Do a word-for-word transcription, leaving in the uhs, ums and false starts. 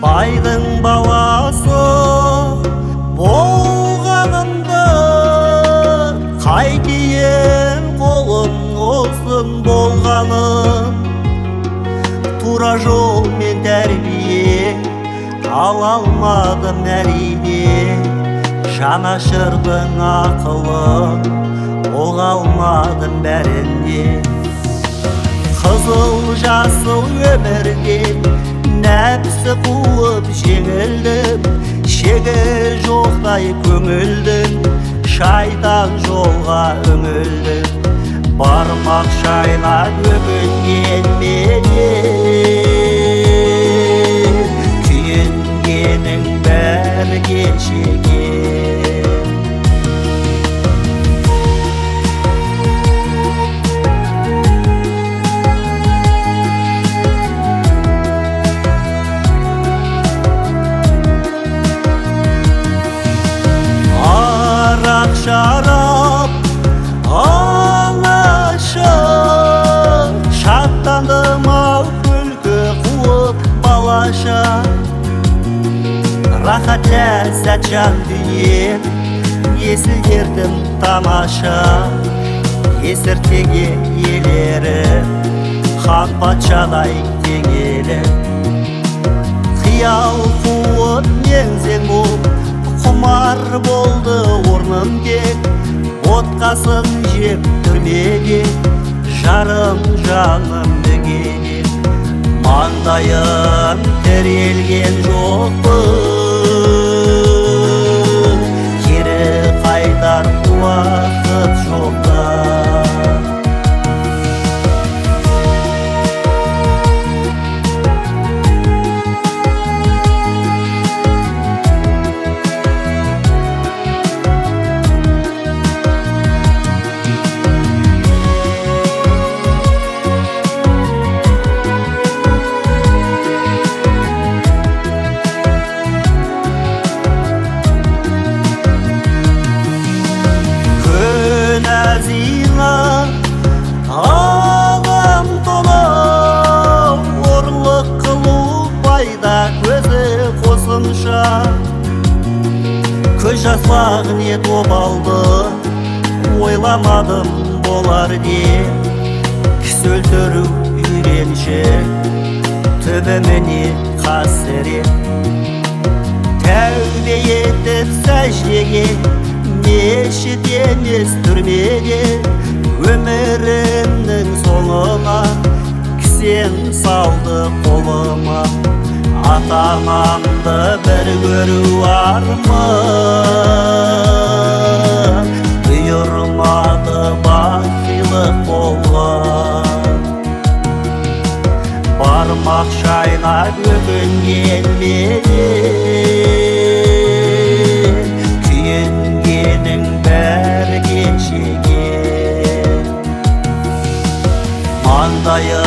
Байдың баласы болғанымды қайтейін, қолым ұзын болғаным. Тура жол мен тәрбие ала алмадым әрине, жанашырдың ақылын оға алмадым бәріне. Қызыл жасыл өмірге нәпсі қуып жеңілдім, шегі жоқтай көңілдің, шайтан жолға үңілдім. Бармақ шайнап өкінген менен, күйінгенің бәрі кешегем. Шарап алашы, шаттандым ау күлкі қуып балаша. Рахат ләззат жан дүние, есілдердің тамаша. Есіртеге елері хан патшадай теңелі. Қиял қуып меңзең болып, құмар болды орным кек. Отқасын жеп түрмеге, жарым жаным дегене. Маңдайым тірелген жоқпын, кері қайтар уақыт жоқта. Ағым толы орлық қылу пайда көзі қосымша. Көз жаслақ не тобалды, ойламадым болар не. Кісі өлтіру үйреншік, түбіміне қасірет. Тәубе етіп сәждеге, мешіт емес түрмеге. Өмірімнің соңына кісен салды қолыма. Ата-анамды бір көру арман, бұйырмады бақилық болған. Бармақ шайнап өкінген менен, күйінгенің бәрі кешегем. Маңдайым